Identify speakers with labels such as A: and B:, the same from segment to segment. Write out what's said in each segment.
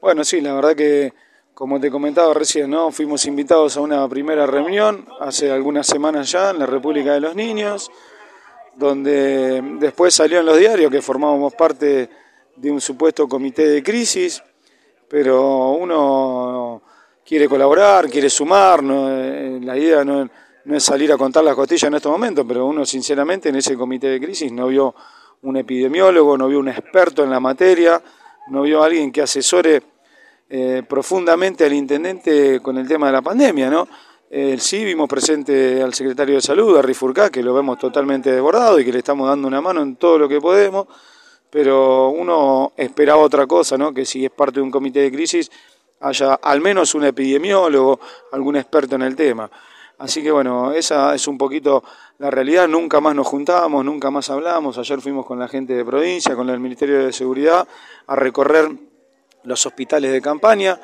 A: Bueno, sí, la verdad que, como te comentaba recién, ¿no? Fuimos invitados a una primera reunión hace algunas semanas ya en la República de los Niños, donde después salió en los diarios que formábamos parte de un supuesto comité de crisis, pero uno quiere colaborar, quiere sumar, la idea no es salir a contar las costillas en estos momentos, pero uno sinceramente en ese comité de crisis no vio un epidemiólogo, no vio un experto en la materia, no vio a alguien que asesore profundamente al intendente con el tema de la pandemia, ¿no? Sí vimos presente al secretario de Salud, a Rifurcá, que lo vemos totalmente desbordado y que le estamos dando una mano en todo lo que podemos, pero uno esperaba otra cosa, ¿no? Que si es parte de un comité de crisis haya al menos un epidemiólogo, algún experto en el tema. Así que bueno, esa es un poquito la realidad, nunca más nos juntamos, nunca más hablamos, ayer fuimos con la gente de provincia, con el Ministerio de Seguridad, a recorrer los hospitales de campaña,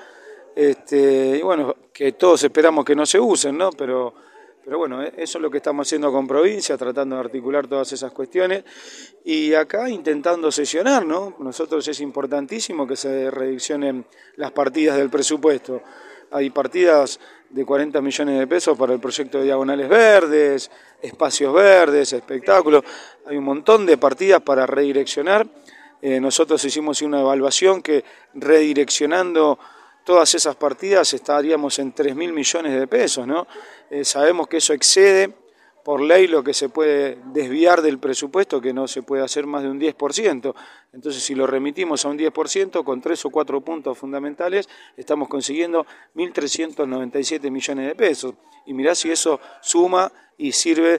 A: y bueno, que todos esperamos que no se usen, ¿no? Pero bueno, eso es lo que estamos haciendo con provincia, tratando de articular todas esas cuestiones y acá intentando sesionar, ¿no? Nosotros es importantísimo que se redireccionen las partidas del presupuesto. Hay partidas de 40 millones de pesos para el proyecto de Diagonales Verdes, espacios verdes, espectáculos. Hay un montón de partidas para redireccionar. Nosotros hicimos una evaluación que redireccionando todas esas partidas estaríamos en 3.000 millones de pesos, ¿no? Sabemos que eso excede por ley lo que se puede desviar del presupuesto, que no se puede hacer más de un 10%. Entonces, si lo remitimos a un 10%, con 3 o 4 puntos fundamentales, estamos consiguiendo 1.397 millones de pesos. Y mirá si eso suma y sirve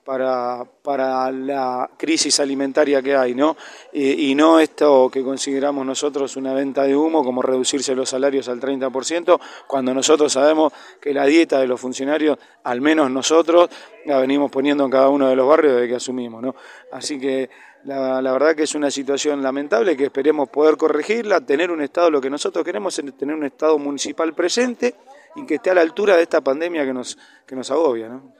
A: para la crisis alimentaria que hay, ¿no? Y no esto que consideramos nosotros una venta de humo, como reducirse los salarios al 30%, cuando nosotros sabemos que la dieta de los funcionarios, al menos nosotros, la venimos poniendo en cada uno de los barrios desde que asumimos, ¿no? Así que la verdad que es una situación lamentable que esperemos poder corregirla, tener un Estado, lo que nosotros queremos es tener un Estado municipal presente y que esté a la altura de esta pandemia que nos agobia, ¿no?